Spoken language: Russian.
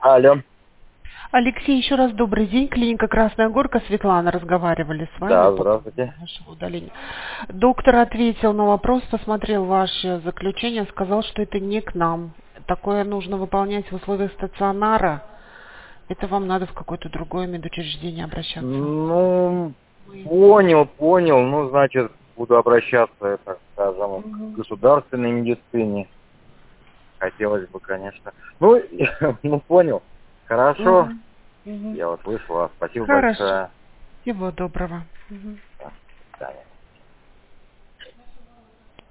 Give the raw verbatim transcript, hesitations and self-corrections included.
Алло. Алексей, еще раз добрый день. Клиника Красная Горка, Светлана, разговаривали с вами. Да, по здравствуйте. вашему удалению. Доктор ответил на вопрос, посмотрел ваше заключение, сказал, что это не к нам. Такое нужно выполнять в условиях стационара. Это вам надо в какое-то другое медучреждение обращаться. Ну, понял, понял. Ну, значит, буду обращаться, так скажем, Угу. к государственной медицине. Хотелось бы, конечно. Ну, ну понял. Хорошо. Угу. Угу. Я вас слышал. Спасибо Хорошо. большое. Всего доброго. Угу. Да, до свидания.